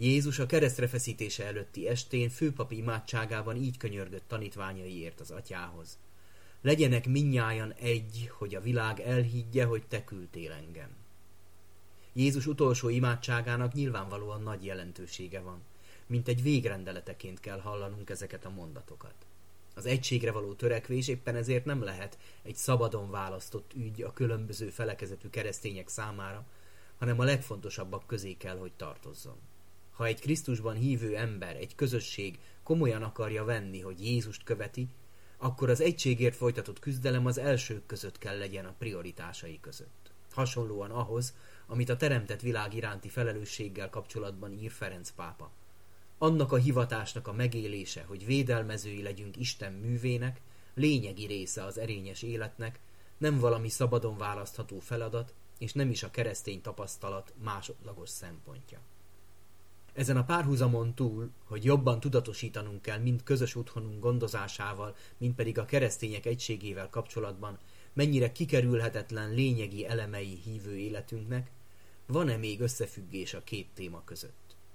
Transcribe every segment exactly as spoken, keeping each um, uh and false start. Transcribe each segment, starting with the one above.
Jézus a keresztre feszítése előtti estén főpapi imádságában így könyörgött tanítványaiért az atyához. Legyenek mindnyájan egy, hogy a világ elhiggye, hogy te küldtél engem. Jézus utolsó imádságának nyilvánvalóan nagy jelentősége van, mint egy végrendeleteként kell hallanunk ezeket a mondatokat. Az egységre való törekvés éppen ezért nem lehet egy szabadon választott ügy a különböző felekezetű keresztények számára, hanem a legfontosabbak közé kell, hogy tartozzon. Ha egy Krisztusban hívő ember, egy közösség komolyan akarja venni, hogy Jézust követi, akkor az egységért folytatott küzdelem az elsők között kell legyen a prioritásai között. Hasonlóan ahhoz, amit a teremtett világ iránti felelősséggel kapcsolatban ír Ferenc pápa. Annak a hivatásnak a megélése, hogy védelmezői legyünk Isten művének, lényegi része az erényes életnek, nem valami szabadon választható feladat, és nem is a keresztény tapasztalat másodlagos szempontja. Ezen a párhuzamon túl, hogy jobban tudatosítanunk kell mind közös otthonunk gondozásával, mind pedig a keresztények egységével kapcsolatban, mennyire kikerülhetetlen lényegi elemei hívő életünknek, van-e még összefüggés a két téma között?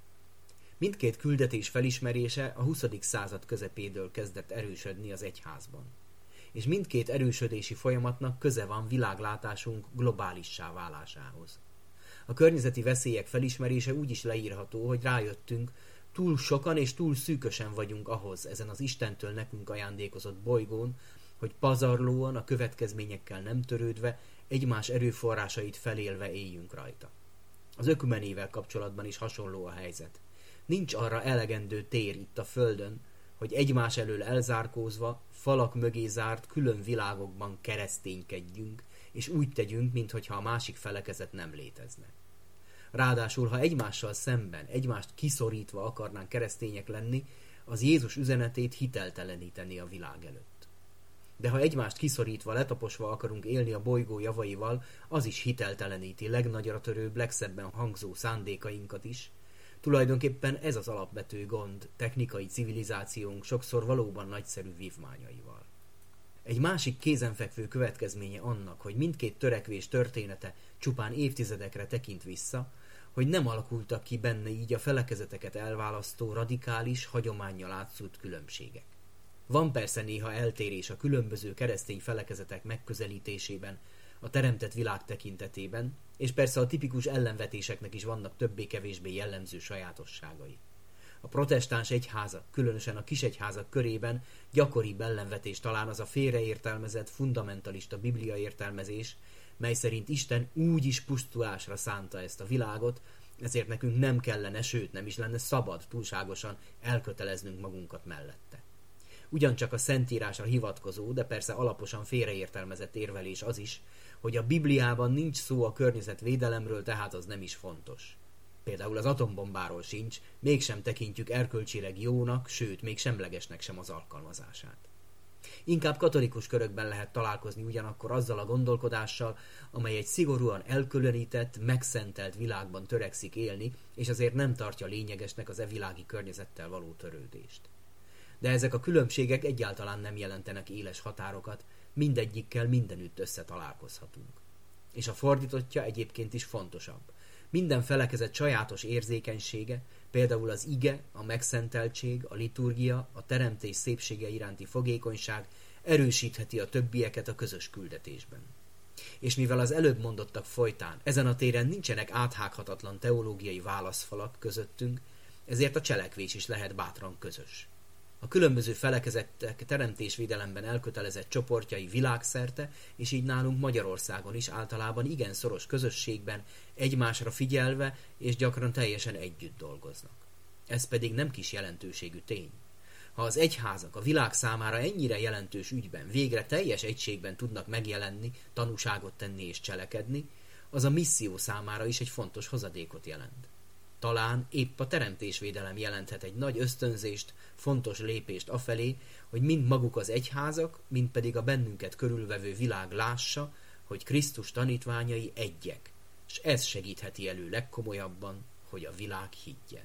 Mindkét küldetés felismerése a huszadik század közepétől kezdett erősödni az egyházban. És mindkét erősödési folyamatnak köze van világlátásunk globálissá válásához. A környezeti veszélyek felismerése úgy is leírható, hogy rájöttünk, túl sokan és túl szűkösen vagyunk ahhoz ezen az Istentől nekünk ajándékozott bolygón, hogy pazarlóan, a következményekkel nem törődve, egymás erőforrásait felélve éljünk rajta. Az ökumenével kapcsolatban is hasonló a helyzet. Nincs arra elegendő tér itt a Földön, hogy egymás elől elzárkózva, falak mögé zárt külön világokban kereszténykedjünk, és úgy tegyünk, minthogyha a másik felekezet nem létezne. Ráadásul, ha egymással szemben, egymást kiszorítva akarnánk keresztények lenni, az Jézus üzenetét hitelteleníteni a világ előtt. De ha egymást kiszorítva, letaposva akarunk élni a bolygó javaival, az is hitelteleníti legnagyra törőbb, legszebben hangzó szándékainkat is. Tulajdonképpen ez az alapvető gond technikai civilizációnk sokszor valóban nagyszerű vívmányaival. Egy másik kézenfekvő következménye annak, hogy mindkét törekvés története csupán évtizedekre tekint vissza, hogy nem alakultak ki benne így a felekezeteket elválasztó radikális, hagyománnyal átszúrt különbségek. Van persze néha eltérés a különböző keresztény felekezetek megközelítésében, a teremtett világ tekintetében, és persze a tipikus ellenvetéseknek is vannak többé-kevésbé jellemző sajátosságai. A protestáns egyházak, különösen a kisegyházak körében gyakoribb ellenvetés talán az a félreértelmezett, fundamentalista bibliaértelmezés, mely szerint Isten úgy is pusztulásra szánta ezt a világot, ezért nekünk nem kellene, sőt nem is lenne szabad túlságosan elköteleznünk magunkat mellette. Ugyancsak a Szentírásra hivatkozó, de persze alaposan félreértelmezett érvelés az is, hogy a Bibliában nincs szó a környezetvédelemről, tehát az nem is fontos. Például az atombombáról sincs, mégsem tekintjük erkölcsileg jónak, sőt, még semlegesnek sem az alkalmazását. Inkább katolikus körökben lehet találkozni ugyanakkor azzal a gondolkodással, amely egy szigorúan elkülönített, megszentelt világban törekszik élni, és azért nem tartja lényegesnek az e világi környezettel való törődést. De ezek a különbségek egyáltalán nem jelentenek éles határokat, mindegyikkel mindenütt összetalálkozhatunk. És a fordítottja egyébként is fontosabb. Minden felekezet sajátos érzékenysége, például az ige, a megszenteltség, a liturgia, a teremtés szépsége iránti fogékonyság erősítheti a többieket a közös küldetésben. És mivel az előbb mondottak folytán ezen a téren nincsenek áthághatatlan teológiai válaszfalak közöttünk, ezért a cselekvés is lehet bátran közös. A különböző felekezetek teremtésvédelemben elkötelezett csoportjai világszerte, és így nálunk Magyarországon is általában igen szoros közösségben, egymásra figyelve és gyakran teljesen együtt dolgoznak. Ez pedig nem kis jelentőségű tény. Ha az egyházak a világ számára ennyire jelentős ügyben végre teljes egységben tudnak megjelenni, tanúságot tenni és cselekedni, az a misszió számára is egy fontos hozadékot jelent. Talán épp a teremtésvédelem jelenthet egy nagy ösztönzést, fontos lépést afelé, hogy mind maguk az egyházak, mind pedig a bennünket körülvevő világ lássa, hogy Krisztus tanítványai egyek, és ez segítheti elő legkomolyabban, hogy a világ higgyen.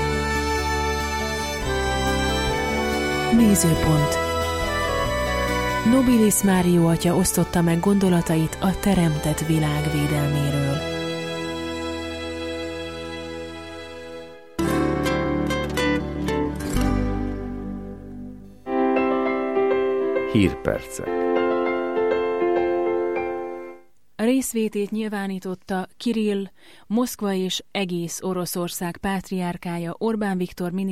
Nézőpont. Nobilis Mário atya osztotta meg gondolatait a teremtett világ védelméről. Hírpercek. A részvétét nyilvánította Kirill, Moszkva és egész Oroszország pátriárkája Orbán Viktor miniszter